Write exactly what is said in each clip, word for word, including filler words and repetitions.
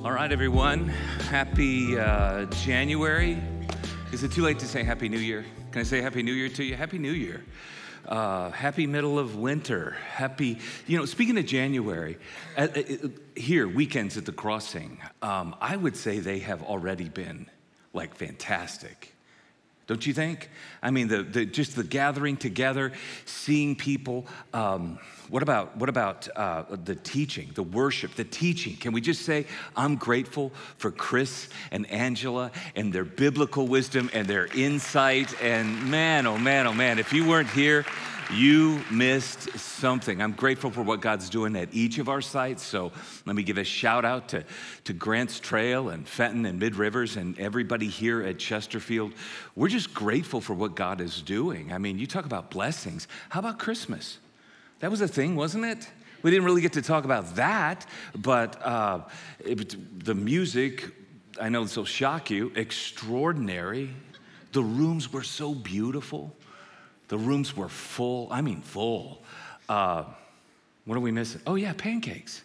All right, everyone. Happy uh, January. Is it too late to say Happy New Year? Can I say Happy New Year to you? Happy New Year. Uh, happy middle of winter. Happy, you know, speaking of January, uh, uh, here, weekends at the Crossing, um, I would say they have already been, like, fantastic. Don't you think? I mean, the, the just the gathering together, seeing people. Um, what about what about uh, the teaching, the worship, the teaching? Can we just say, I'm grateful for Chris and Angela and their biblical wisdom and their insight. And man, oh man, oh man, if you weren't here, you missed something. I'm grateful for what God's doing at each of our sites. So let me give a shout out to, to Grants Trail and Fenton and Mid Rivers and everybody here at Chesterfield. We're just grateful for what God is doing. I mean, you talk about blessings. How about Christmas? That was a thing, wasn't it? We didn't really get to talk about that, but uh, it, the music, I know this will shock you, extraordinary. The rooms were so beautiful. The rooms were full, I mean full. Uh, what are we missing? Oh yeah, pancakes.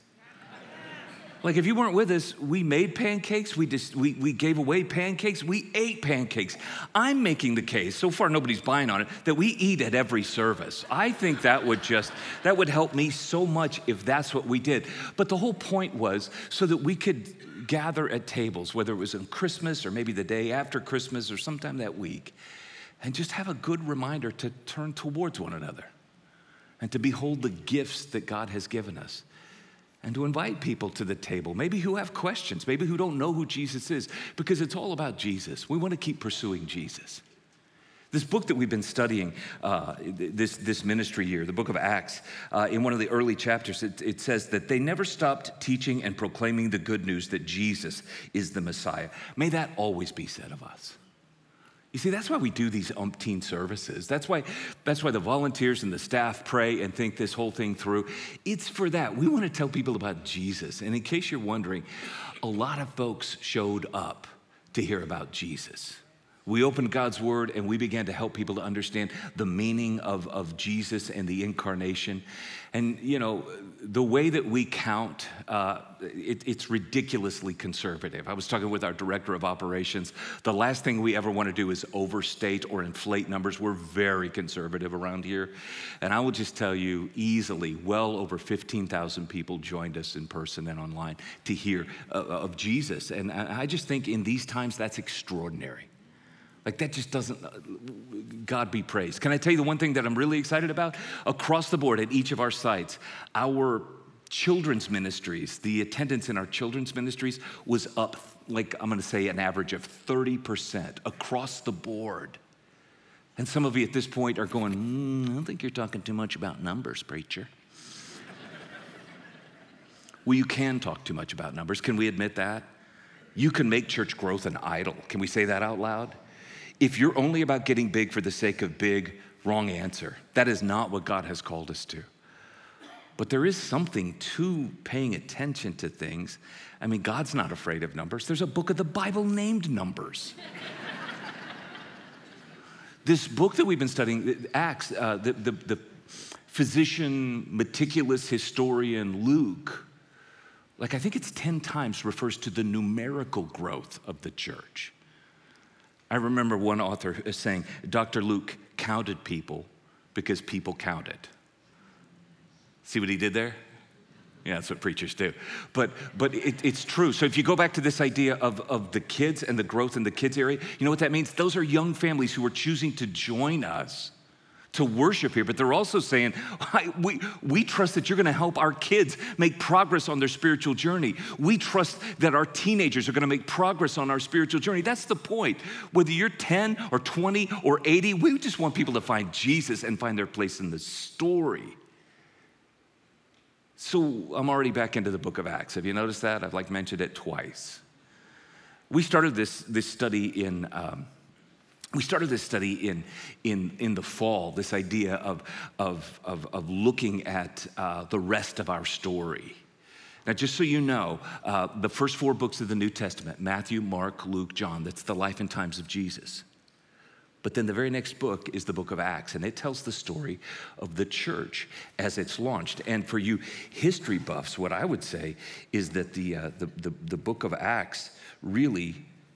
Like if you weren't with us, we made pancakes, we just we, we gave away pancakes, we ate pancakes. I'm making the case, so far nobody's buying on it, that we eat at every service. I think that would just, that would help me so much if that's what we did. But the whole point was so that we could gather at tables, whether it was on Christmas or maybe the day after Christmas or sometime that week, and just have a good reminder to turn towards one another and to behold the gifts that God has given us and to invite people to the table, maybe who have questions, maybe who don't know who Jesus is, because it's all about Jesus. We want to keep pursuing Jesus. This book that we've been studying uh, this, this ministry year, the book of Acts, uh, in one of the early chapters, it, it says that they never stopped teaching and proclaiming the good news that Jesus is the Messiah. May that always be said of us. You see, that's why we do these umpteen services. That's why, that's why the volunteers and the staff pray and think this whole thing through. It's for that. We want to tell people about Jesus. And in case you're wondering, a lot of folks showed up to hear about Jesus. We opened God's word and we began to help people to understand the meaning of, of Jesus and the incarnation. And, you know, the way that we count, uh, it, it's ridiculously conservative. I was talking with our director of operations. The last thing we ever want to do is overstate or inflate numbers. We're very conservative around here. And I will just tell you easily, well over fifteen thousand people joined us in person and online to hear uh, of Jesus. And I just think in these times, that's extraordinary. Like that just doesn't, God be praised. Can I tell you the one thing that I'm really excited about? Across the board at each of our sites, our children's ministries, the attendance in our children's ministries was up, like I'm gonna say an average of thirty percent across the board. And some of you at this point are going, mm, I don't think you're talking too much about numbers, preacher. Well, you can talk too much about numbers. Can we admit that? You can make church growth an idol. Can we say that out loud? If you're only about getting big for the sake of big, wrong answer. That is not what God has called us to. But there is something to paying attention to things. I mean, God's not afraid of numbers. There's a book of the Bible named Numbers. This book that we've been studying, Acts, uh, the, the, the physician, meticulous historian Luke, like I think it's ten times refers to the numerical growth of the church. I remember one author saying, Doctor Luke counted people because people counted. See what he did there? Yeah, that's what preachers do. But but it, it's true. So if you go back to this idea of, of the kids and the growth in the kids area, you know what that means? Those are young families who are choosing to join us to worship here, but they're also saying, we, we trust that you're gonna help our kids make progress on their spiritual journey. We trust that our teenagers are gonna make progress on our spiritual journey. That's the point. Whether you're ten or twenty or eighty, we just want people to find Jesus and find their place in the story. So I'm already back into the book of Acts. Have you noticed that? I've like mentioned it twice. We started this, this study in, um, We started this study in, in, in the fall, this idea of, of, of, of looking at uh, the rest of our story. Now, just so you know, uh, the first four books of the New Testament, Matthew, Mark, Luke, John, that's the life and times of Jesus. But then the very next book is the book of Acts, and it tells the story of the church as it's launched. And for you history buffs, what I would say is that the, uh, the, the, the book of Acts really,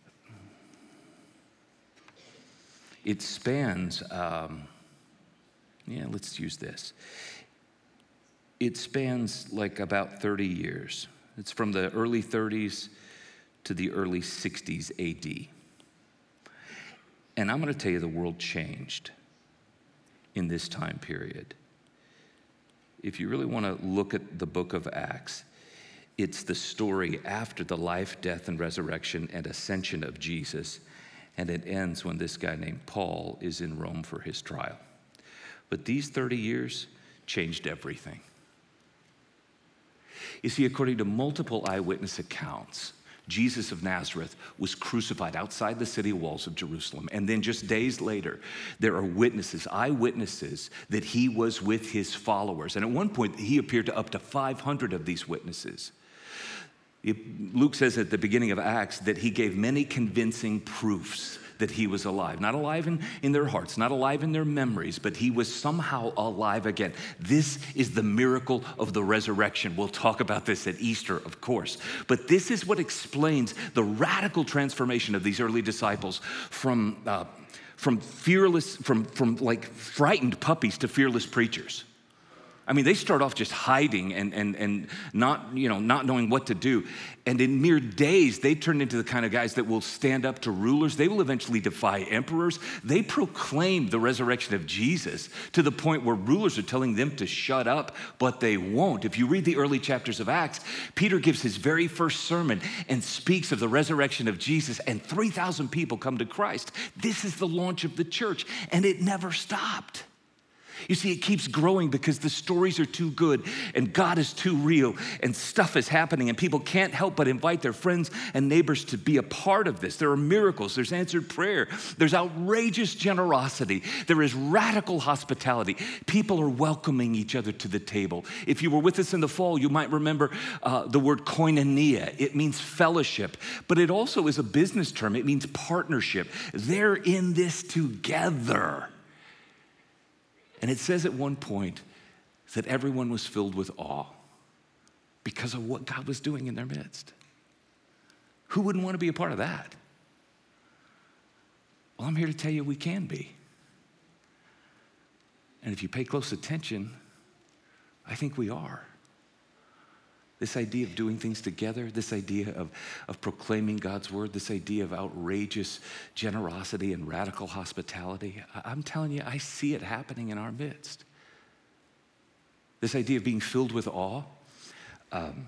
it spans, um, yeah, let's use this. It spans like about thirty years. It's from the early thirties to the early sixties A D. And I'm going to tell you the world changed in this time period. If you really want to look at the book of Acts, it's the story after the life, death, and resurrection and ascension of Jesus. And it ends when this guy named Paul is in Rome for his trial. But these thirty years changed everything. You see, according to multiple eyewitness accounts, Jesus of Nazareth was crucified outside the city walls of Jerusalem. And then just days later, there are witnesses, eyewitnesses, that he was with his followers. And at one point, he appeared to up to five hundred of these witnesses. Luke says at the beginning of Acts that he gave many convincing proofs that he was alive. Not alive in, in their hearts, not alive in their memories, but he was somehow alive again. This is the miracle of the resurrection. We'll talk about this at Easter, of course. But this is what explains the radical transformation of these early disciples from, uh, from fearless, from, from like frightened puppies to fearless preachers. I mean, they start off just hiding and, and, and not, you know, not knowing what to do. And in mere days, they turn into the kind of guys that will stand up to rulers. They will eventually defy emperors. They proclaim the resurrection of Jesus to the point where rulers are telling them to shut up, but they won't. If you read the early chapters of Acts, Peter gives his very first sermon and speaks of the resurrection of Jesus, and three thousand people come to Christ. This is the launch of the church, and it never stopped. You see, it keeps growing because the stories are too good and God is too real and stuff is happening and people can't help but invite their friends and neighbors to be a part of this. There are miracles, there's answered prayer, there's outrageous generosity, there is radical hospitality. People are welcoming each other to the table. If you were with us in the fall, you might remember uh, the word koinonia. It means fellowship, but it also is a business term. It means partnership. They're in this together. And it says at one point that everyone was filled with awe because of what God was doing in their midst. Who wouldn't want to be a part of that? Well, I'm here to tell you we can be. And if you pay close attention, I think we are. This idea of doing things together, this idea of, of proclaiming God's word, this idea of outrageous generosity and radical hospitality, I'm telling you, I see it happening in our midst. This idea of being filled with awe. Um,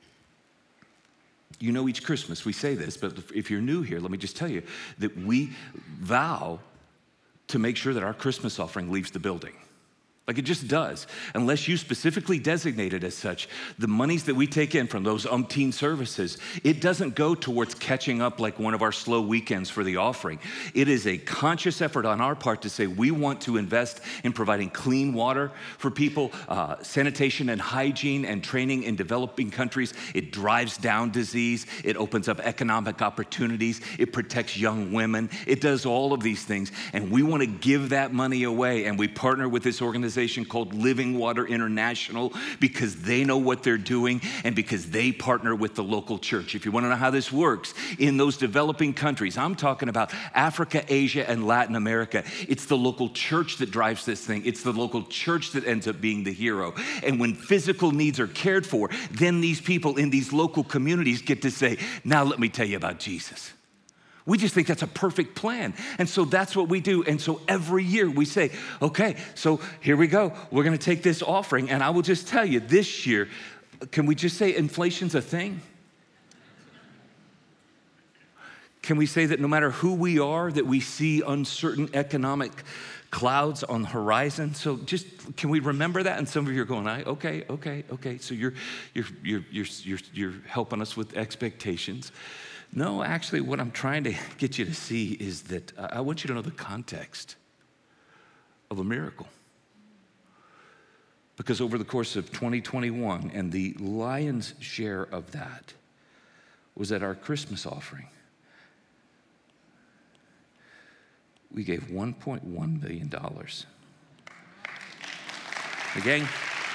you know, each Christmas we say this, but if you're new here, let me just tell you that we vow to make sure that our Christmas offering leaves the building. Like it just does. Unless you specifically designate it as such, the monies that we take in from those umpteen services, it doesn't go towards catching up like one of our slow weekends for the offering. It is a conscious effort on our part to say we want to invest in providing clean water for people, uh, sanitation and hygiene and training in developing countries. It drives down disease. It opens up economic opportunities. It protects young women. It does all of these things. And we want to give that money away. And we partner with this organization called Living Water International because they know what they're doing and because they partner with the local church. If you want to know how this works, in those developing countries, I'm talking about Africa, Asia, and Latin America, it's the local church that drives this thing. It's the local church that ends up being the hero. And when physical needs are cared for, then these people in these local communities get to say, now let me tell you about Jesus. We just think that's a perfect plan. And so that's what we do. And so every year we say, okay, so here we go. We're going to take this offering. And I will just tell you this year, can we just say inflation's a thing? Can we say that no matter who we are, that we see uncertain economic clouds on the horizon? So just, can we remember that? And some of you are going, okay, okay, okay. So you're, you're, you're, you're, you're, you're helping us with expectations. No, actually, what I'm trying to get you to see is that I want you to know the context of a miracle. Because over the course of twenty twenty-one, and the lion's share of that was at our Christmas offering, we gave one point one million dollars. The gang,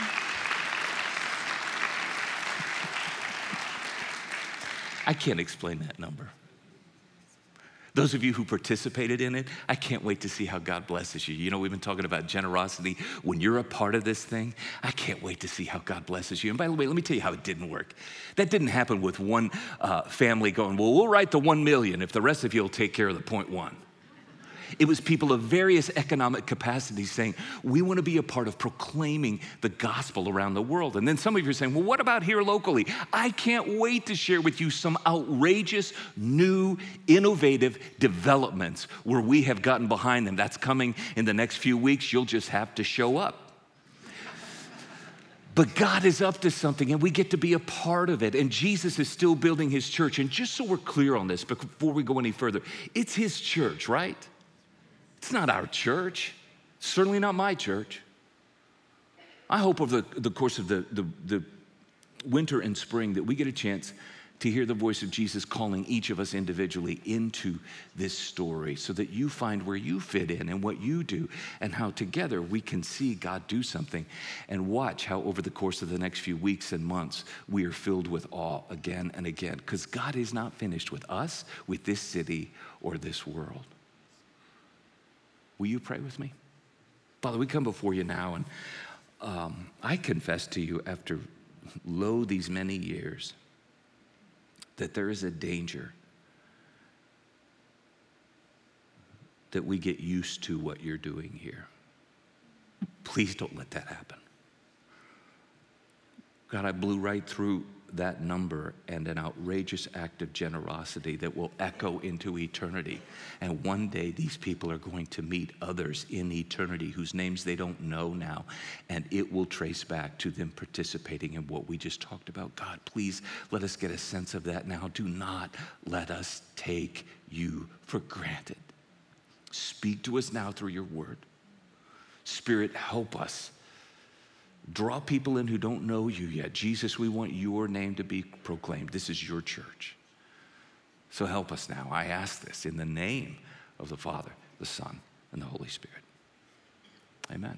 I can't explain that number. Those of you who participated in it, I can't wait to see how God blesses you. You know, we've been talking about generosity. When you're a part of this thing, I can't wait to see how God blesses you. And by the way, let me tell you how it didn't work. That didn't happen with one uh, family going, well, we'll write the one million if the rest of you will take care of the point one. It was people of various economic capacities saying, we want to be a part of proclaiming the gospel around the world. And then some of you are saying, well, what about here locally? I can't wait to share with you some outrageous, new, innovative developments where we have gotten behind them. That's coming in the next few weeks. You'll just have to show up. But God is up to something, and we get to be a part of it. And Jesus is still building his church. And just so we're clear on this, before we go any further, it's his church, right? It's not our church, certainly not my church. I hope over the, the course of the, the, the winter and spring that we get a chance to hear the voice of Jesus calling each of us individually into this story so that you find where you fit in and what you do and how together we can see God do something and watch how over the course of the next few weeks and months we are filled with awe again and again, because God is not finished with us, with this city, or this world. Will you pray with me? Father, we come before you now, and um, I confess to you after, lo, these many years, that there is a danger that we get used to what you're doing here. Please don't let that happen. God, I blew right through that number and an outrageous act of generosity that will echo into eternity. And one day these people are going to meet others in eternity whose names they don't know now, and it will trace back to them participating in what we just talked about. God, please let us get a sense of that now. Do not let us take you for granted. Speak to us now through your word. Spirit, help us. Draw people in who don't know you yet. Jesus, we want your name to be proclaimed. This is your church. So help us now. I ask this in the name of the Father, the Son, and the Holy Spirit. Amen.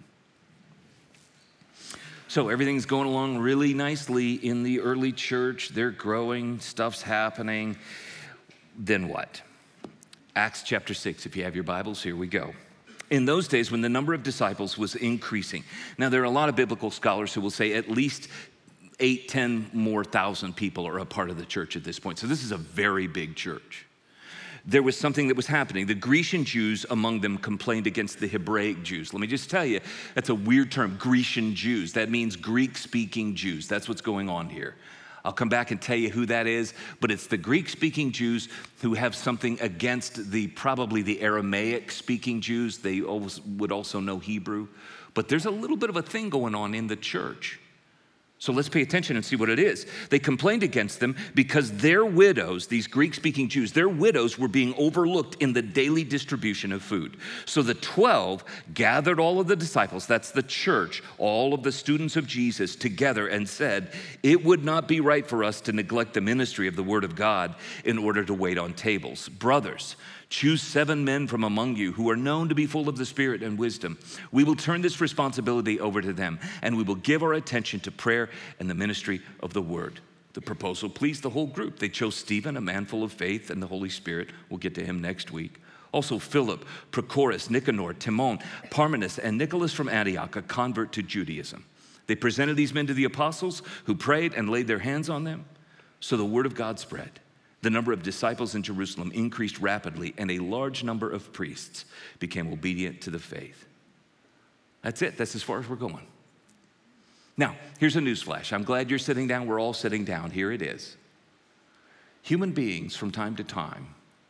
So everything's going along really nicely in the early church. They're growing, stuff's happening. Then what? Acts chapter six, if you have your Bibles, here we go. In those days, when the number of disciples was increasing. Now, there are a lot of biblical scholars who will say at least eight, ten more thousand people are a part of the church at this point. So this is a very big church. There was something that was happening. The Grecian Jews among them complained against the Hebraic Jews. Let me just tell you, that's a weird term, Grecian Jews. That means Greek-speaking Jews. That's what's going on here. I'll come back and tell you who that is, but it's the Greek-speaking Jews who have something against the probably the Aramaic-speaking Jews. They always, would also know Hebrew. But there's a little bit of a thing going on in the church. So let's pay attention and see what it is. They complained against them because their widows, these Greek-speaking Jews, their widows were being overlooked in the daily distribution of food. So the twelve gathered all of the disciples, that's the church, all of the students of Jesus together and said, it would not be right for us to neglect the ministry of the word of God in order to wait on tables. Brothers, choose seven men from among you who are known to be full of the Spirit and wisdom. We will turn this responsibility over to them, and we will give our attention to prayer and the ministry of the word. The proposal pleased the whole group. They chose Stephen, a man full of faith and the Holy Spirit. We'll get to him next week. Also Philip, Prochorus, Nicanor, Timon, Parmenas, and Nicholas from Antioch, a convert to Judaism. They presented these men to the apostles, who prayed and laid their hands on them. So the word of God spread. The number of disciples in Jerusalem increased rapidly, and a large number of priests became obedient to the faith. That's it. That's as far as we're going. Now, here's a newsflash. I'm glad you're sitting down. We're all sitting down. Here it is. Human beings, from time to time,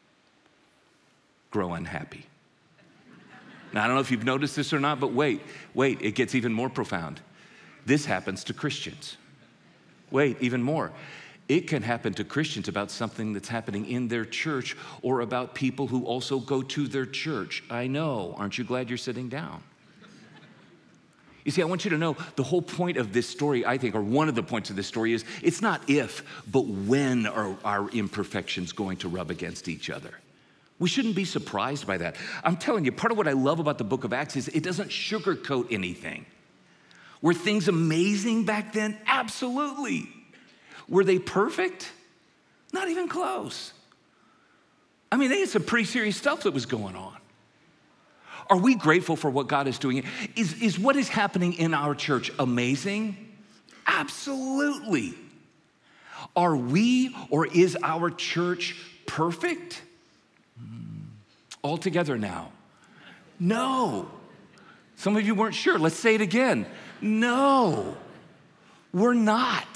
grow unhappy. Now, I don't know if you've noticed this or not, but wait, wait, it gets even more profound. This happens to Christians. Wait, even more. It can happen to Christians about something that's happening in their church or about people who also go to their church. I know. Aren't you glad you're sitting down? You see, I want you to know the whole point of this story, I think, or one of the points of this story is it's not if, but when are our imperfections going to rub against each other? We shouldn't be surprised by that. I'm telling you, part of what I love about the book of Acts is it doesn't sugarcoat anything. Were things amazing back then? Absolutely. Were they perfect? Not even close. I mean, they had some pretty serious stuff that was going on. Are we grateful for what God is doing? Is, is what is happening in our church amazing? Absolutely. Are we or is our church perfect? All together now. No. Some of you weren't sure. Let's say it again. No, we're not.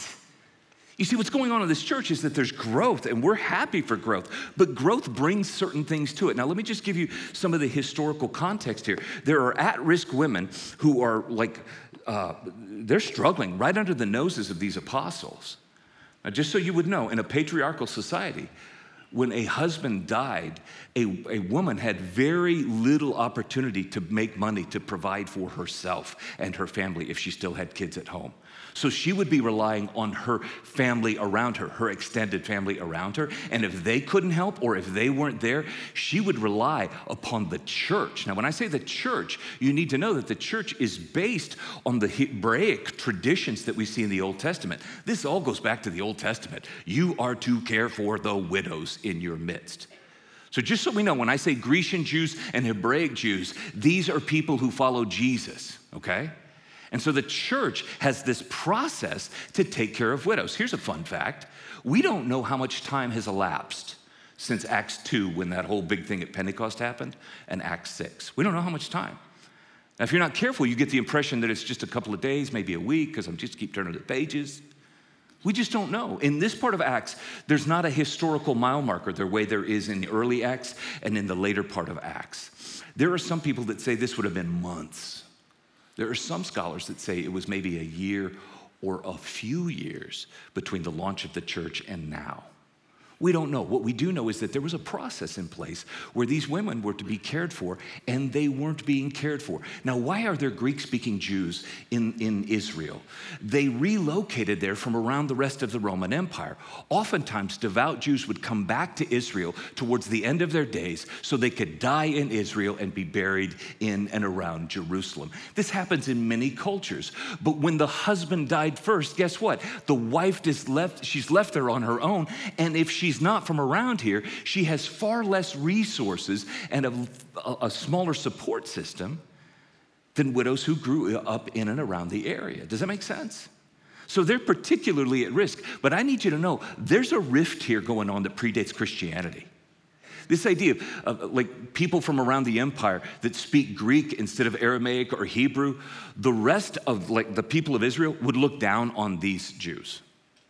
You see, what's going on in this church is that there's growth, and we're happy for growth, but growth brings certain things to it. Now, let me just give you some of the historical context here. There are at-risk women who are like, uh, they're struggling right under the noses of these apostles. Now, just so you would know, in a patriarchal society, when a husband died, a, a woman had very little opportunity to make money to provide for herself and her family if she still had kids at home. So she would be relying on her family around her, her extended family around her. And if they couldn't help or if they weren't there, she would rely upon the church. Now, when I say the church, you need to know that the church is based on the Hebraic traditions that we see in the Old Testament. This all goes back to the Old Testament. You are to care for the widows in your midst. So just so we know, when I say Grecian Jews and Hebraic Jews, these are people who follow Jesus, okay? And so the church has this process to take care of widows. Here's a fun fact. We don't know how much time has elapsed since Acts two, when that whole big thing at Pentecost happened, and Acts six. We don't know how much time. Now, if you're not careful, you get the impression that it's just a couple of days, maybe a week, because I'm just keep turning the pages. We just don't know. In this part of Acts, there's not a historical mile marker the way there is in the early Acts and in the later part of Acts. There are some people that say this would have been months. There are some scholars that say it was maybe a year or a few years between the launch of the church and now. We don't know. What we do know is that there was a process in place where these women were to be cared for, and they weren't being cared for. Now, why are there Greek-speaking Jews in, in Israel? They relocated there from around the rest of the Roman Empire. Oftentimes, devout Jews would come back to Israel towards the end of their days so they could die in Israel and be buried in and around Jerusalem. This happens in many cultures. But when the husband died first, guess what? The wife is left, she's left there on her own, and if she She's not from around here, she has far less resources and a, a smaller support system than widows who grew up in and around the area. Does that make sense? So they're particularly at risk. But I need you to know, there's a rift here going on that predates Christianity. This idea of, of like people from around the empire that speak Greek instead of Aramaic or Hebrew, the rest of like the people of Israel would look down on these Jews.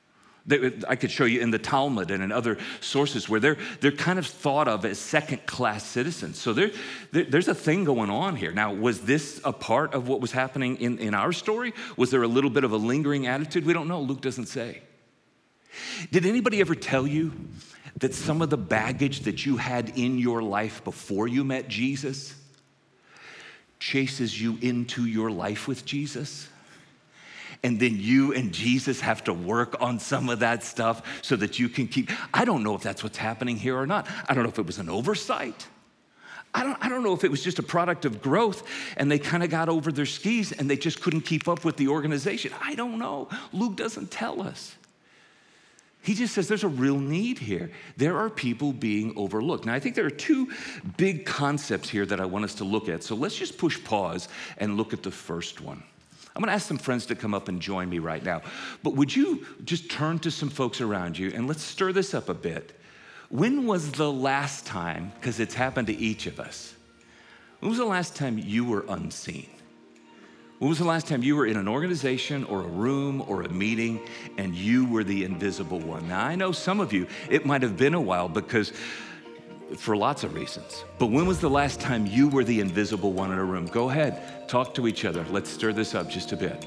I could show you in the Talmud and in other sources where they're, they're kind of thought of as second-class citizens. So there, there, there's a thing going on here. Now, was this a part of what was happening in, in our story? Was there a little bit of a lingering attitude? We don't know. Luke doesn't say. Did anybody ever tell you that some of the baggage that you had in your life before you met Jesus chases you into your life with Jesus? And then you and Jesus have to work on some of that stuff so that you can keep. I don't know if that's what's happening here or not. I don't know if it was an oversight. I don't, I don't know if it was just a product of growth and they kind of got over their skis and they just couldn't keep up with the organization. I don't know. Luke doesn't tell us. He just says there's a real need here. There are people being overlooked. Now, I think there are two big concepts here that I want us to look at. So let's just push pause and look at the first one. I'm gonna ask some friends to come up and join me right now. But would you just turn to some folks around you and let's stir this up a bit. When was the last time, because it's happened to each of us, when was the last time you were unseen? When was the last time you were in an organization or a room or a meeting and you were the invisible one? Now, I know some of you, it might have been a while because for lots of reasons. But when was the last time you were the invisible one in a room? Go ahead, talk to each other. Let's stir this up just a bit.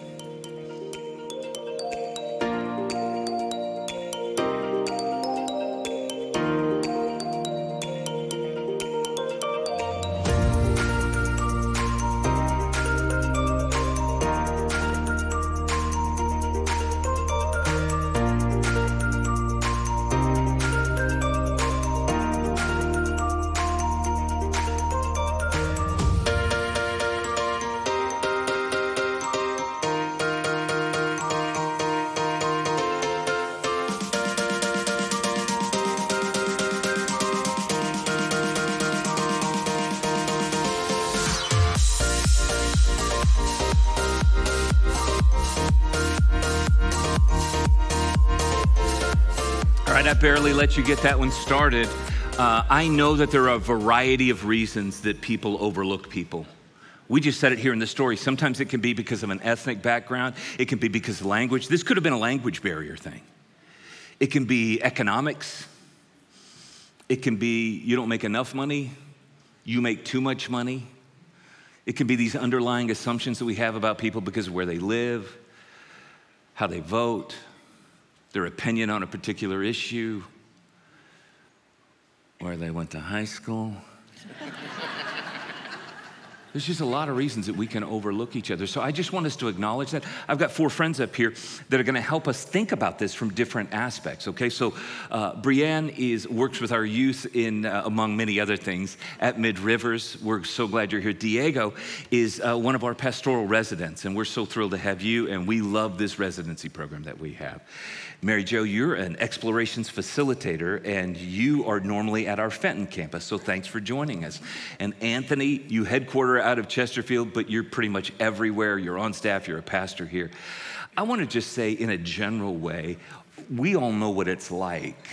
right, I barely let you get that one started. Uh, I know that there are a variety of reasons that people overlook people. We just said it here in the story. Sometimes it can be because of an ethnic background. It can be because of language. This could have been a language barrier thing. It can be economics. It can be you don't make enough money. You make too much money. It can be these underlying assumptions that we have about people because of where they live, how they vote, their opinion on a particular issue, where they went to high school. There's just a lot of reasons that we can overlook each other. So I just want us to acknowledge that. I've got four friends up here that are gonna help us think about this from different aspects, okay? So uh, Brianne is, works with our youth in, uh, among many other things, at Mid-Rivers. We're so glad you're here. Diego is uh, one of our pastoral residents, and we're so thrilled to have you, and we love this residency program that we have. Mary Jo, you're an explorations facilitator, and you are normally at our Fenton campus, so thanks for joining us. And Anthony, you headquarter out of Chesterfield, but you're pretty much everywhere. You're on staff, you're a pastor here. I want to just say in a general way, we all know what it's like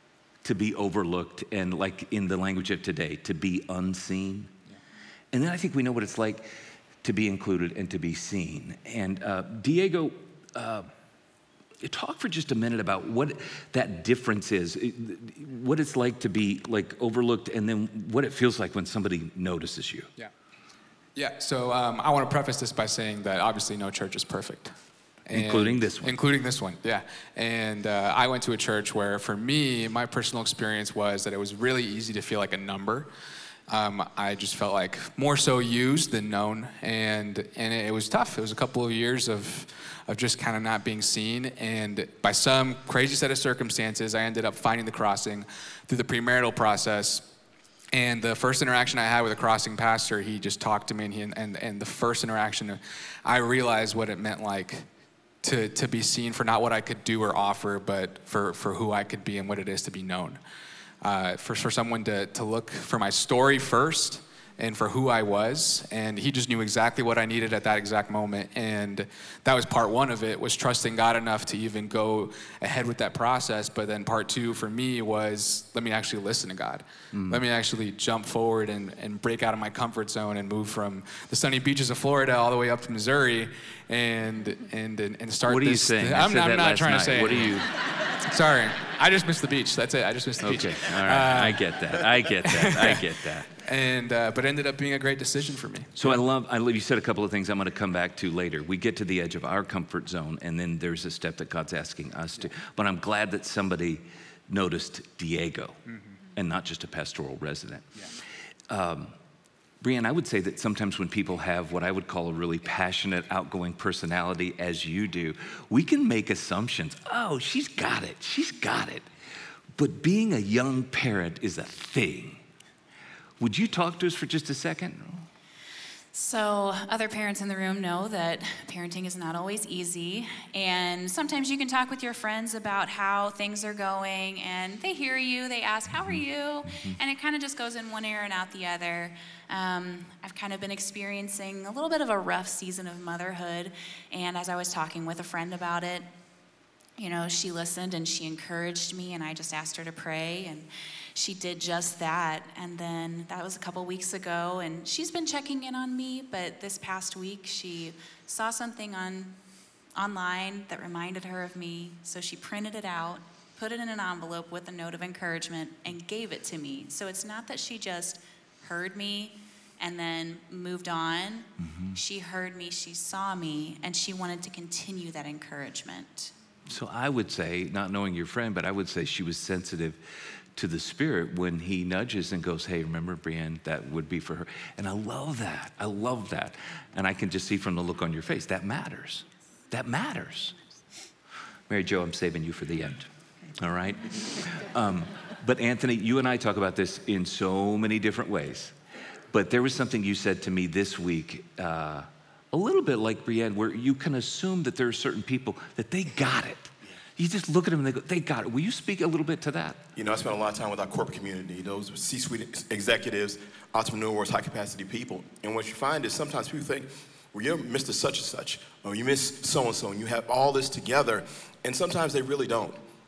to be overlooked and, like in the language of today, to be unseen. Yeah. And then I think we know what it's like to be included and to be seen. And uh, Diego, uh, talk for just a minute about what that difference is, what it's like to be like overlooked, and then what it feels like when somebody notices you. Yeah, yeah. So um, I want to preface this by saying that obviously no church is perfect, and including this one. Including this one, yeah. And uh, I went to a church where, for me, my personal experience was that it was really easy to feel like a number. Um, I just felt like more so used than known, and and it was tough. It was a couple of years of of just kind of not being seen, and by some crazy set of circumstances, I ended up finding the Crossing through the premarital process. And the first interaction I had with a Crossing pastor, he just talked to me, and he, and, and the first interaction, I realized what it meant like to to be seen for not what I could do or offer, but for for who I could be and what it is to be known. Uh, for, for someone to, to look for my story first and for who I was. And he just knew exactly what I needed at that exact moment. And that was part one of it, was trusting God enough to even go ahead with that process. But then part two for me was, let me actually listen to God. Mm. Let me actually jump forward and, and break out of my comfort zone and move from the sunny beaches of Florida all the way up to Missouri and and and start this. What are you saying? I'm, I'm not trying night. to say What are you? Sorry, I just missed the beach. That's it. I just missed the beach. Okay, all right. Uh, I get that. I get that. I get that. And uh, but ended up being a great decision for me. So I love. I love. You said a couple of things I'm going to come back to later. We get to the edge of our comfort zone, and then there's a step that God's asking us to. But I'm glad that somebody noticed Diego, mm-hmm. and not just a pastoral resident. Yeah. Um, Brianne, I would say that sometimes when people have what I would call a really passionate, outgoing personality, as you do, we can make assumptions. Oh, she's got it. She's got it. But being a young parent is a thing. Would you talk to us for just a second? So other parents in the room know that parenting is not always easy, and sometimes you can talk with your friends about how things are going, and they hear you, they ask, how are you? Mm-hmm. And it kind of just goes in one ear and out the other. Um, I've kind of been experiencing a little bit of a rough season of motherhood, and as I was talking with a friend about it, you know, she listened and she encouraged me, and I just asked her to pray, and she did just that. And then that was a couple weeks ago, and she's been checking in on me, but this past week she saw something on online that reminded her of me, so she printed it out, put it in an envelope with a note of encouragement, and gave it to me. So it's not that she just heard me and then moved on. Mm-hmm. She heard me, she saw me, and she wanted to continue that encouragement. So I would say, not knowing your friend, but I would say she was sensitive to the Spirit when he nudges and goes, hey, remember, Brianne, that would be for her. And I love that. I love that. And I can just see from the look on your face, that matters. That matters. Mary Jo, I'm saving you for the end. All right? Um, but Anthony, you and I talk about this in so many different ways. But there was something you said to me this week, uh, a little bit like Brianne, where you can assume that there are certain people that they got it. You just look at them and they go, they got it. Will you speak a little bit to that? You know, I spent a lot of time with our corporate community, those C-suite executives, entrepreneurs, high-capacity people. And what you find is sometimes people think, well, you're Mister Such and Such, or you miss so-and-so, and you have all this together. And sometimes they really don't.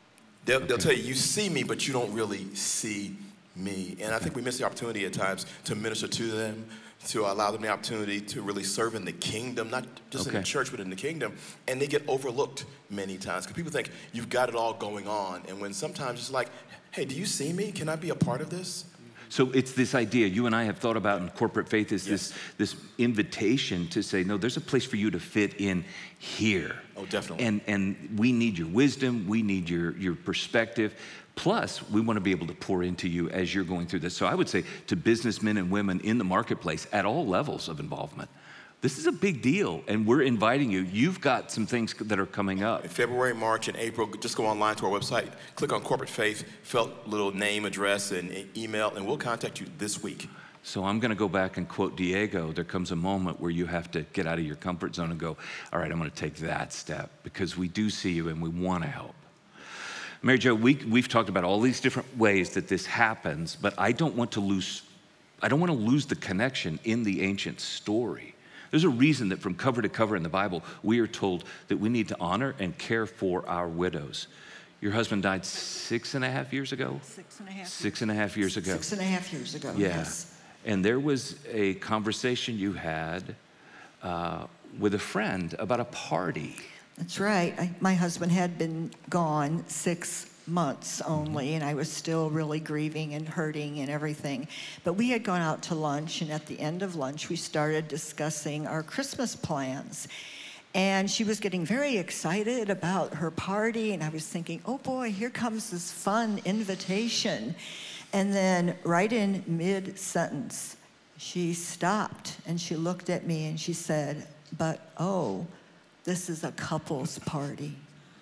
They'll, Okay. they'll tell you, you see me, but you don't really see me. And I think we miss the opportunity at times to minister to them, to allow them the opportunity to really serve in the kingdom, not just in Okay. the church, but in the kingdom. And they get overlooked many times because people think you've got it all going on. And when sometimes it's like, hey, do you see me? Can I be a part of this? So it's this idea you and I have thought about in corporate faith is Yes. this, this invitation to say, no, there's a place for you to fit in here. Oh, definitely. And, and we need your wisdom. We need your, your perspective. Plus, we want to be able to pour into you as you're going through this. So I would say to businessmen and women in the marketplace at all levels of involvement, this is a big deal, and we're inviting you. You've got some things that are coming up. In February, March, and April, just go online to our website, click on Corporate Faith, fill out a little name, address, and e- email, and we'll contact you this week. So I'm going to go back and quote Diego. There comes a moment where you have to get out of your comfort zone and go, all right, I'm going to take that step because we do see you and we want to help. Mary Jo, we, we've talked about all these different ways that this happens, but I don't want to lose, I don't want to lose the connection in the ancient story. There's a reason that from cover to cover in the Bible, we are told that we need to honor and care for our widows. Your husband died six and a half years ago? Six and a half. Six and a half years ago. Six and a half years ago, Yeah. yes. And there was a conversation you had uh, with a friend about a party. That's right. I, my husband had been gone six months only, and I was still really grieving and hurting and everything. But we had gone out to lunch, and at the end of lunch, we started discussing our Christmas plans. And she was getting very excited about her party, and I was thinking, oh boy, here comes this fun invitation. And then right in mid-sentence, she stopped, and she looked at me, and she said, but oh, this is a couple's party.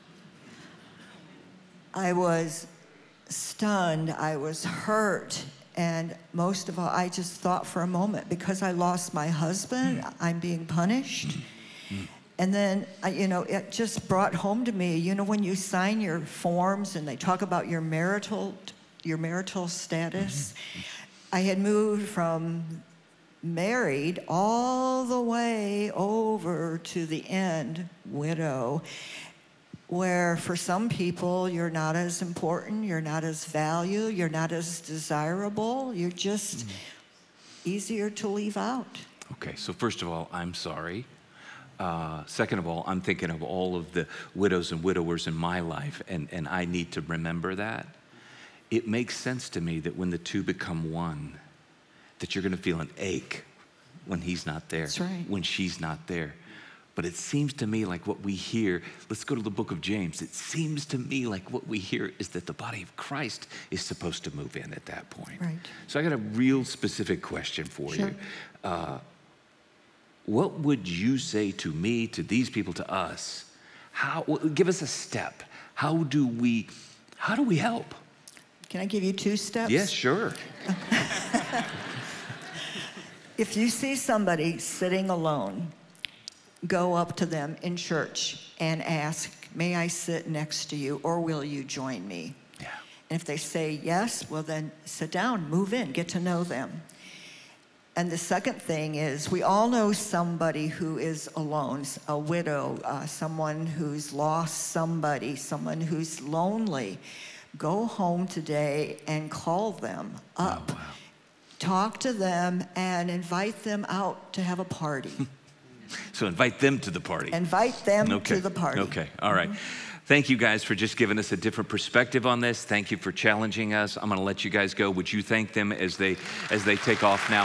I was stunned, I was hurt, and most of all, I just thought for a moment, because I lost my husband, I'm being punished. And then, I, you know, it just brought home to me, you know, when you sign your forms and they talk about your marital, your marital status, I had moved from married all the way over to the end, widow, where for some people you're not as important, you're not as valued, you're not as desirable, you're just mm-hmm. easier to leave out. Okay, so first of all, I'm sorry. Uh, second of all, I'm thinking of all of the widows and widowers in my life, and, and I need to remember that. It makes sense to me that when the two become one, that you're gonna feel an ache when he's not there, That's right. when she's not there. But it seems to me like what we hear, let's go to the book of James. It seems to me like what we hear is that the body of Christ is supposed to move in at that point. Right. So I got a real specific question for Sure. you. Uh, what would you say to me, to these people, to us? How, give us a step. How do we, how do we help? Can I give you two steps? Yes, sure. If you see somebody sitting alone, go up to them in church and ask, may I sit next to you, or will you join me? Yeah. And if they say yes, well then sit down, move in, get to know them. And the second thing is, we all know somebody who is alone, a widow, uh, someone who's lost somebody, someone who's lonely. Go home today and call them up. Oh, wow. Talk to them and invite them out to have a party. So invite them to the party. Invite them Okay. to the party. Okay, all right. Thank you guys for just giving us a different perspective on this. Thank you for challenging us. I'm gonna let you guys go. Would you thank them as they as they take off now?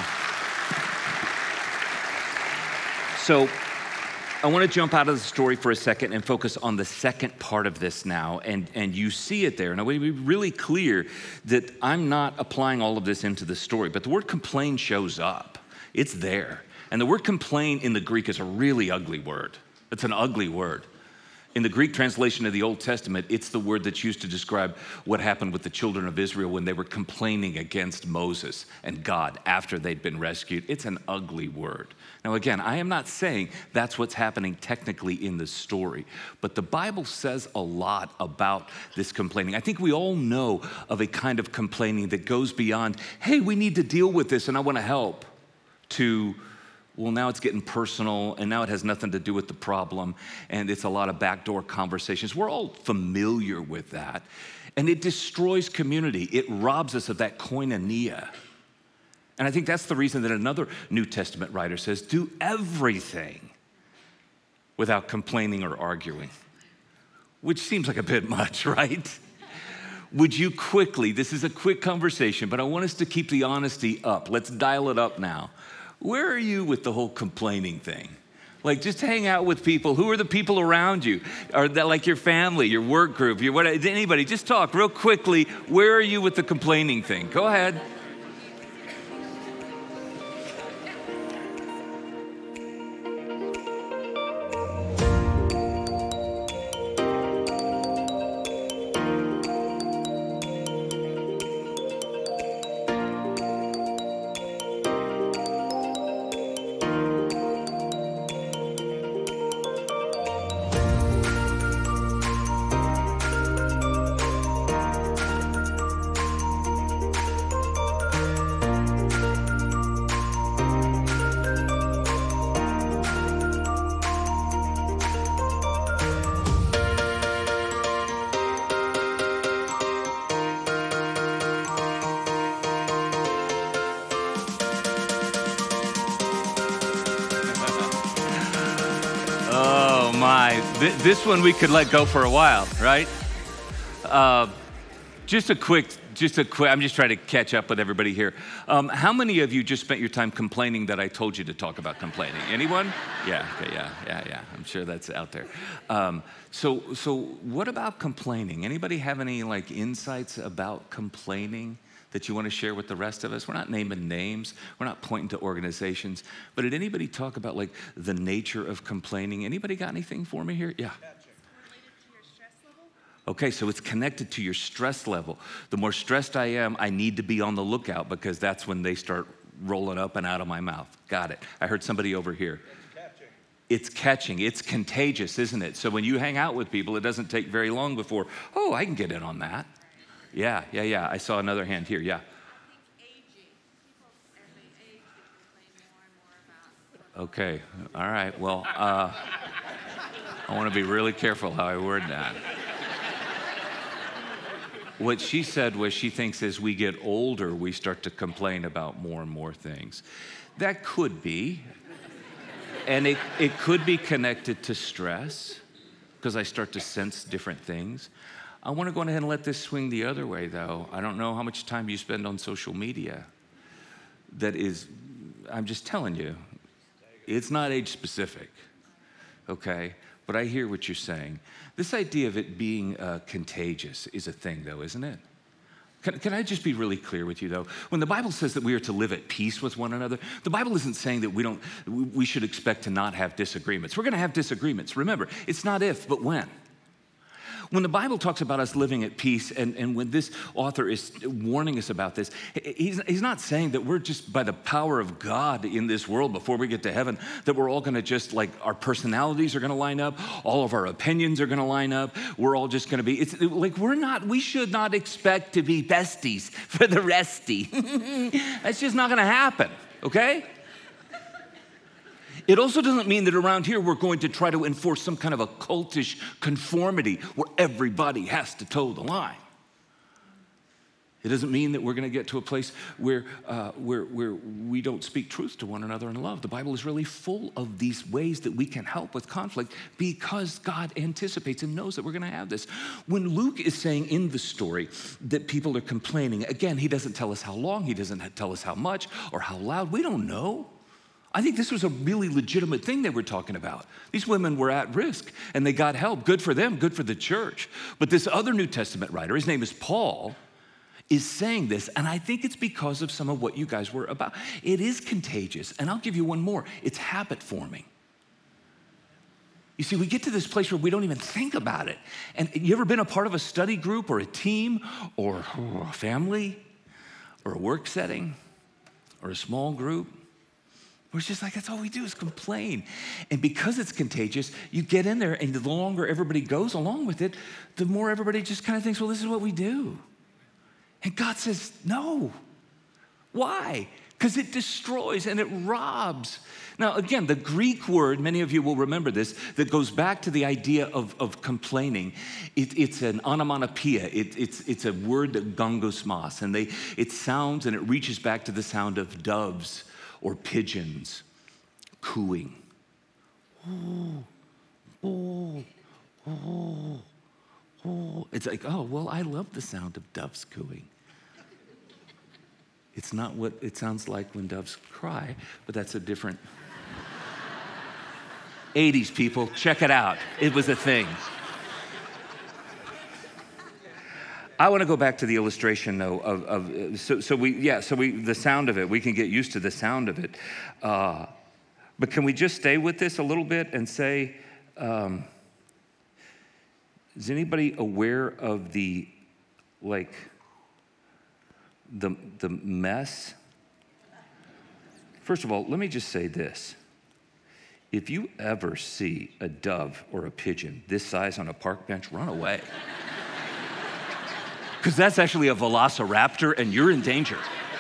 So I want to jump out of the story for a second and focus on the second part of this now. And, and you see it there. And I want to be really clear that I'm not applying all of this into the story, but the word complain shows up. It's there. And the word complain in the Greek is a really ugly word. It's an ugly word. In the Greek translation of the Old Testament, it's the word that's used to describe what happened with the children of Israel when they were complaining against Moses and God after they'd been rescued. It's an ugly word. Now, again, I am not saying that's what's happening technically in the story, but the Bible says a lot about this complaining. I think we all know of a kind of complaining that goes beyond, hey, we need to deal with this and I want to help, to, well, now it's getting personal, and now it has nothing to do with the problem, and it's a lot of backdoor conversations. We're all familiar with that. And it destroys community. It robs us of that koinonia. And I think that's the reason that another New Testament writer says, do everything without complaining or arguing, which seems like a bit much, right? Would you quickly, this is a quick conversation, but I want us to keep the honesty up. Let's dial it up now. Where are you with the whole complaining thing? Like, just hang out with people. Who are the people around you? Are that like your family, your work group, your what? Anybody? Just talk real quickly. Where are you with the complaining thing? Go ahead. This one we could let go for a while, right? Uh, just a quick, just a quick, I'm just trying to catch up with everybody here. Um, how many of you just spent your time complaining that I told you to talk about complaining? Anyone? Yeah, okay, yeah, yeah, yeah. I'm sure that's out there. Um, so, so what about complaining? Anybody have any like insights about complaining that you want to share with the rest of us? We're not naming names. We're not pointing to organizations. But did anybody talk about like the nature of complaining? Anybody got anything for me here? Yeah. Okay, so it's connected to your stress level. The more stressed I am, I need to be on the lookout because that's when they start rolling up and out of my mouth. Got it. I heard somebody over here. It's catching. It's contagious, isn't it? So when you hang out with people, it doesn't take very long before, oh, I can get in on that. Yeah, yeah, yeah. I saw another hand here. Yeah. Okay. All right. Well, uh, I want to be really careful how I word that. What she said was she thinks as we get older, we start to complain about more and more things. That could be. And it, it could be connected to stress because I start to sense different things. I want to go ahead and let this swing the other way, though. I don't know how much time you spend on social media. That is, I'm just telling you, it's not age specific, okay? But I hear what you're saying. This idea of it being uh, contagious is a thing, though, isn't it? Can, can I just be really clear with you, though? When the Bible says that we are to live at peace with one another, the Bible isn't saying that we don't, we should expect to not have disagreements. We're going to have disagreements. Remember, it's not if, but when. When the Bible talks about us living at peace, and, and when this author is warning us about this, he's, he's not saying that we're just by the power of God in this world before we get to heaven, that we're all gonna just like, our personalities are gonna line up, all of our opinions are gonna line up, we're all just gonna be, it's like we're not, we should not expect to be besties for the resty. That's just not gonna happen, okay? It also doesn't mean that around here we're going to try to enforce some kind of a cultish conformity where everybody has to toe the line. It doesn't mean that we're going to get to a place where, uh, where, where we don't speak truth to one another in love. The Bible is really full of these ways that we can help with conflict because God anticipates and knows that we're going to have this. When Luke is saying in the story that people are complaining, again, he doesn't tell us how long, he doesn't tell us how much or how loud. We don't know. I think this was a really legitimate thing they were talking about. These women were at risk and they got help. Good for them, good for the church. But this other New Testament writer, his name is Paul, is saying this, and I think it's because of some of what you guys were about. It is contagious, and I'll give you one more. It's habit forming. You see, we get to this place where we don't even think about it. And you ever been a part of a study group or a team or a family or a work setting or a small group? We're just like, that's all we do is complain. And because it's contagious, you get in there, and the longer everybody goes along with it, the more everybody just kind of thinks, well, this is what we do. And God says, no. Why? because it destroys and it robs. Now, again, the Greek word, many of you will remember this, that goes back to the idea of, of complaining. It, it's an onomatopoeia. It, it's, it's a word, gongosmos, and they, it sounds and it reaches back to the sound of doves or pigeons cooing. Ooh, ooh, ooh, ooh. It's like, oh, well, I love the sound of doves cooing. It's not what it sounds like when doves cry, but that's a different... eighties people, check it out. It was a thing. I want to go back to the illustration, though, of, of so, so we, yeah, so we, the sound of it, we can get used to the sound of it. Uh, but can we just stay with this a little bit and say, um, is anybody aware of the, like, the, the mess? First of all, let me just say this. If you ever see a dove or a pigeon this size on a park bench, run away. Because that's actually a velociraptor and you're in danger.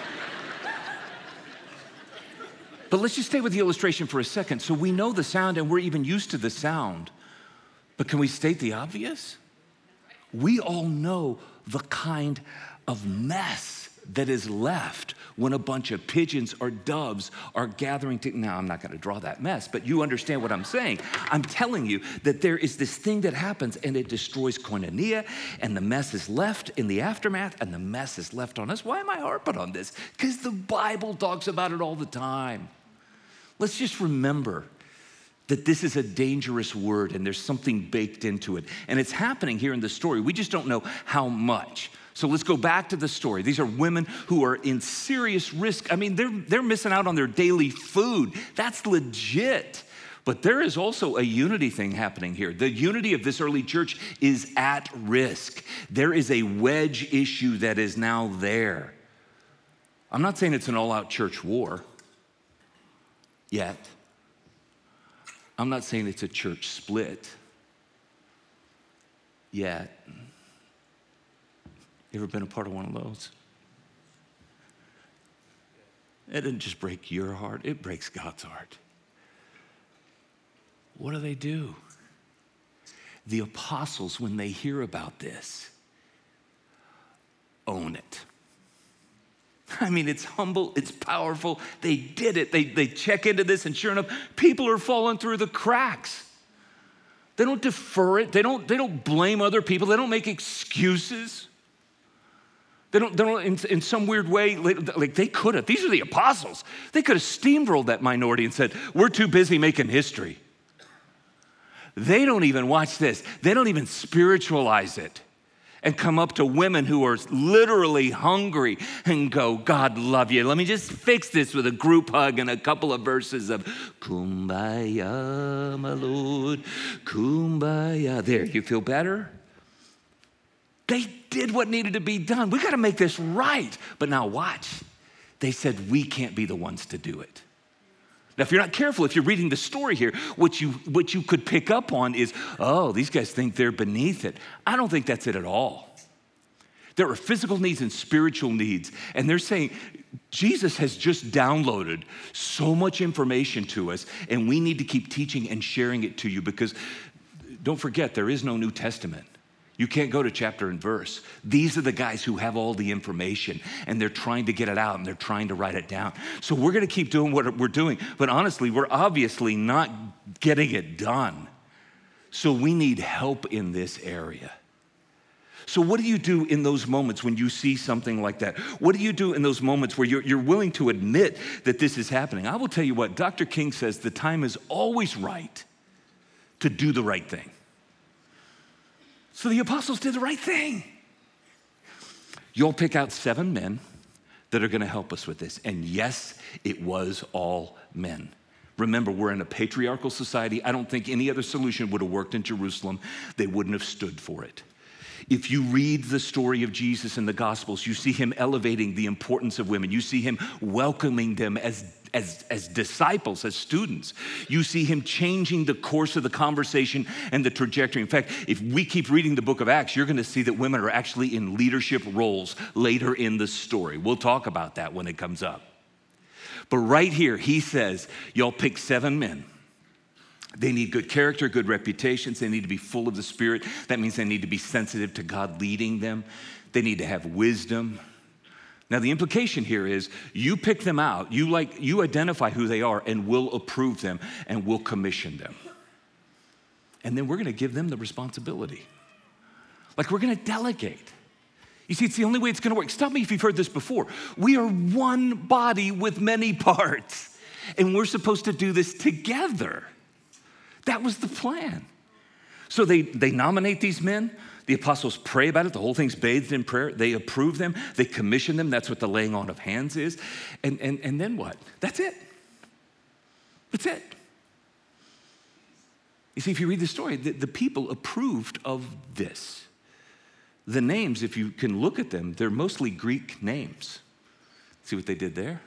But let's just stay with the illustration for a second. So we know the sound and we're even used to the sound. But can we state the obvious? We all know the kind of mess that is left when a bunch of pigeons or doves are gathering to, now I'm not gonna draw that mess, but you understand what I'm saying. I'm telling you that there is this thing that happens and it destroys koinonia, and the mess is left in the aftermath, and the mess is left on us. Why am I harping on this? Because the Bible talks about it all the time. Let's just remember that this is a dangerous word and there's something baked into it. And it's happening here in the story. We just don't know how much. So let's go back to the story. These are women who are in serious risk. I mean, they're, they're missing out on their daily food. That's legit. But there is also a unity thing happening here. The unity of this early church is at risk. There is a wedge issue that is now there. I'm not saying it's an all-out church war yet. I'm not saying it's a church split yet. You ever been a part of one of those? It doesn't just break your heart, it breaks God's heart. What do they do? The apostles, when they hear about this, own it. I mean, it's humble, it's powerful. They did it. They, they check into this, and sure enough, people are falling through the cracks. They don't defer it. They don't, they don't blame other people. They don't make excuses. They don't, they don't in, in some weird way, like, like they could have. These are the apostles. They could have steamrolled that minority and said, we're too busy making history. They don't even, watch this, they don't even spiritualize it and come up to women who are literally hungry and go, God love you. Let me just fix this with a group hug and a couple of verses of Kumbaya, my Lord, Kumbaya. There, you feel better? They did what needed to be done. We got to make this right. But now watch. They said, we can't be the ones to do it. Now, if you're not careful, if you're reading the story here, what you, what you could pick up on is, oh, these guys think they're beneath it. I don't think that's it at all. There are physical needs and spiritual needs. And they're saying, Jesus has just downloaded so much information to us, and we need to keep teaching and sharing it to you, because don't forget, there is no New Testament. You can't go to chapter and verse. These are the guys who have all the information, and they're trying to get it out, and they're trying to write it down. So we're gonna keep doing what we're doing, but honestly, we're obviously not getting it done. So we need help in this area. So what do you do in those moments when you see something like that? What do you do in those moments where you're, you're willing to admit that this is happening? I will tell you what, Doctor King says the time is always right to do the right thing. So the apostles did the right thing. You'll pick out seven men that are gonna help us with this. And yes, it was all men. Remember, we're in a patriarchal society. I don't think any other solution would have worked in Jerusalem. They wouldn't have stood for it. If you read the story of Jesus in the Gospels, you see him elevating the importance of women. You see him welcoming them as, as, as disciples, as students. You see him changing the course of the conversation and the trajectory. In fact, if we keep reading the book of Acts, you're gonna see that women are actually in leadership roles later in the story. We'll talk about that when it comes up. But right here, he says, y'all pick seven men. They need good character, good reputations. They need to be full of the Spirit. That means they need to be sensitive to God leading them. They need to have wisdom. Now, the implication here is you pick them out, you like you identify who they are, and we'll approve them and we'll commission them. And then we're gonna give them the responsibility. Like we're gonna delegate. You see, it's the only way it's gonna work. Stop me if you've heard this before. We are one body with many parts, and we're supposed to do this together. That was the plan. So they, they nominate these men. The apostles pray about it. The whole thing's bathed in prayer. They approve them. They commission them. That's what the laying on of hands is. And, and, and then what? That's it. That's it. You see, if you read the story, the, the people approved of this. The names, if you can look at them, they're mostly Greek names. See what they did there?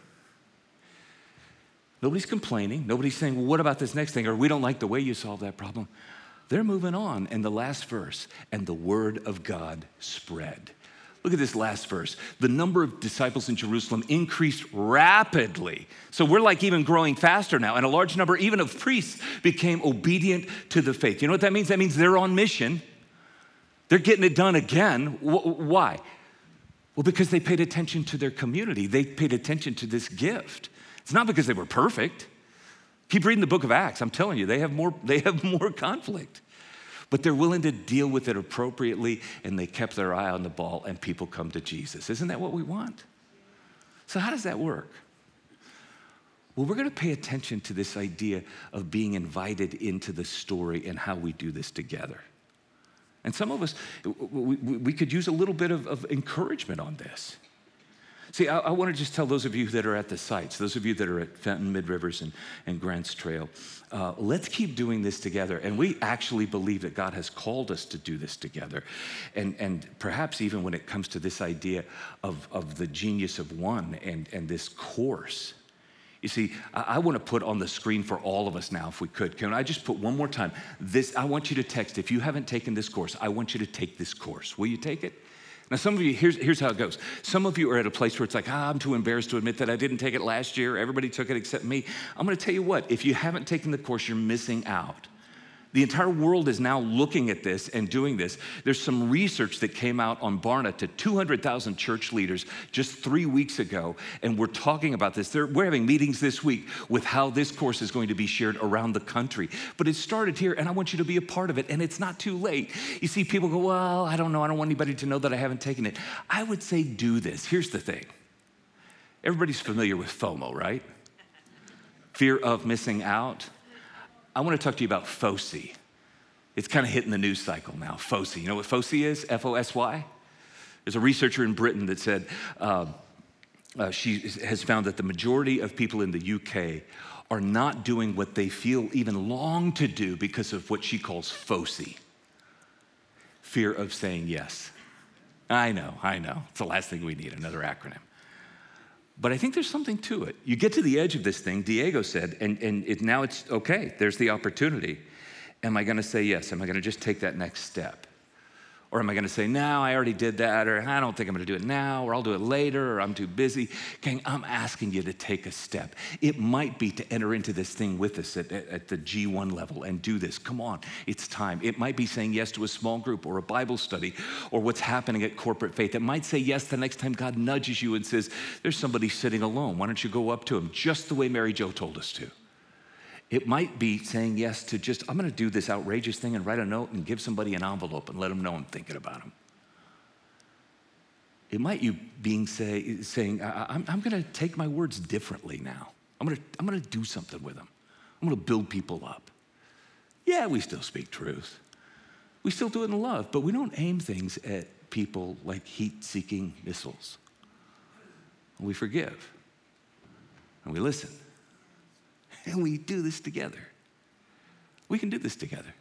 Nobody's complaining. Nobody's saying, well, what about this next thing? Or we don't like the way you solved that problem. They're moving on. And the last verse, and the word of God spread. Look at this last verse. The number of disciples in Jerusalem increased rapidly. So we're like even growing faster now. And a large number even of priests became obedient to the faith. You know what that means? That means they're on mission. They're getting it done again. Why? Well, because they paid attention to their community. They paid attention to this gift. It's not because they were perfect. Keep reading the book of Acts. I'm telling you, they have more, they have more conflict. But they're willing to deal with it appropriately, and they kept their eye on the ball, and people come to Jesus. Isn't that what we want? So how does that work? Well, we're going to pay attention to this idea of being invited into the story and how we do this together. And some of us, we, we could use a little bit of, of encouragement on this. See, I, I want to just tell those of you that are at the sites, those of you that are at Fenton, Mid-Rivers, and, and Grants Trail, uh, let's keep doing this together. And we actually believe that God has called us to do this together. And, and perhaps even when it comes to this idea of, of the genius of one and, and this course. You see, I, I want to put on the screen for all of us now, if we could. Can I just put one more time? This, I want you to text, if you haven't taken this course, I want you to take this course. Will you take it? Now, some of you, here's, here's how it goes. Some of you are at a place where it's like, ah, I'm too embarrassed to admit that I didn't take it last year. Everybody took it except me. I'm going to tell you what, if you haven't taken the course, you're missing out. The entire world is now looking at this and doing this. There's some research that came out on Barna to two hundred thousand church leaders just three weeks ago, and we're talking about this. They're, we're having meetings this week with how this course is going to be shared around the country. But it started here, and I want you to be a part of it, and it's not too late. You see, people go, well, I don't know. I don't want anybody to know that I haven't taken it. I would say do this. Here's the thing. Everybody's familiar with FOMO, right? Fear of missing out. I want to talk to you about FOSI. It's kind of hitting the news cycle now, FOSI. You know what FOSI is? F O S Y? There's a researcher in Britain that said uh, uh, she has found that the majority of people in the U K are not doing what they feel even long to do because of what she calls FOSI, fear of saying yes. I know, I know. It's the last thing we need, another acronym. But I think there's something to it. You get to the edge of this thing, Diego said, and, and it, now it's okay, there's the opportunity. Am I gonna say yes? Am I gonna just take that next step? Or am I gonna say, no, I already did that, or I don't think I'm gonna do it now, or I'll do it later, or I'm too busy. Gang, I'm asking you to take a step. It might be to enter into this thing with us at, at the G one level and do this. Come on, it's time. It might be saying yes to a small group or a Bible study or what's happening at Corporate Faith. It might say yes the next time God nudges you and says, there's somebody sitting alone. Why don't you go up to him? Just the way Mary Jo told us to. It might be saying yes to just, I'm gonna do this outrageous thing and write a note and give somebody an envelope and let them know I'm thinking about them. It might you being say, saying, I, I'm, I'm gonna take my words differently now. I'm gonna, I'm gonna do something with them. I'm gonna build people up. Yeah, we still speak truth. We still do it in love, but we don't aim things at people like heat-seeking missiles. We forgive and we listen. And we do this together. We can do this together.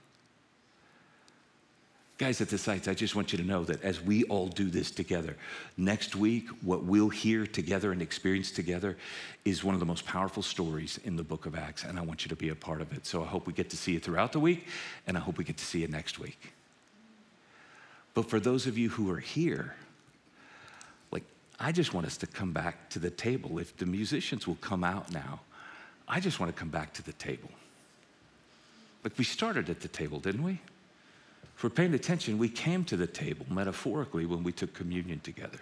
Guys at the sites, I just want you to know that as we all do this together, next week, what we'll hear together and experience together is one of the most powerful stories in the book of Acts, and I want you to be a part of it. So I hope we get to see it throughout the week, and I hope we get to see it next week. But for those of you who are here, like, I just want us to come back to the table. If the musicians will come out now, I just want to come back to the table. Like we started at the table, didn't we? If we're paying attention, we came to the table metaphorically when we took communion together.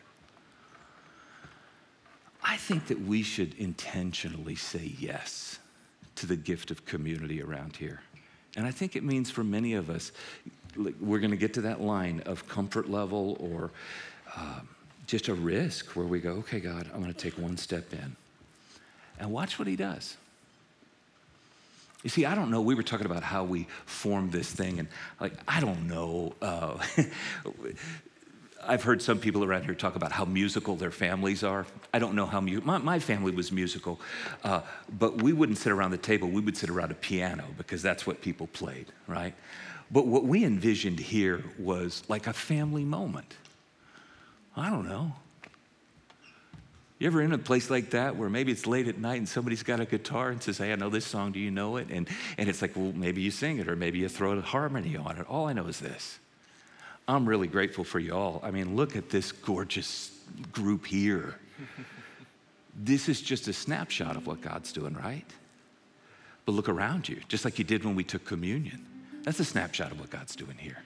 I think that we should intentionally say yes to the gift of community around here. And I think it means for many of us, we're going to get to that line of comfort level or uh, just a risk where we go, okay, God, I'm going to take one step in. And watch what he does. You see, I don't know. We were talking about how we formed this thing, and like, I don't know. Uh, I've heard some people around here talk about how musical their families are. I don't know how mu- my, my family was musical, uh, but we wouldn't sit around the table. We would sit around a piano because that's what people played, right? But what we envisioned here was like a family moment. I don't know. You ever in a place like that where maybe it's late at night and somebody's got a guitar and says, hey, I know this song, do you know it? And, and it's like, well, maybe you sing it or maybe you throw a harmony on it. All I know is this. I'm really grateful for you all. I mean, look at this gorgeous group here. This is just a snapshot of what God's doing, right? But look around you, just like you did when we took communion. That's a snapshot of what God's doing here.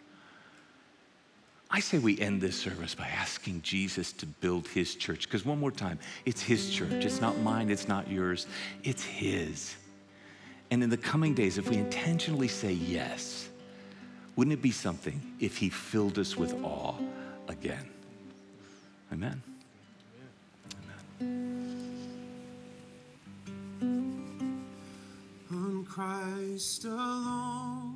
I say we end this service by asking Jesus to build his church. Because one more time, it's his church. It's not mine, it's not yours, it's his. And in the coming days, if we intentionally say yes, wouldn't it be something if he filled us with awe again? Amen. On Christ alone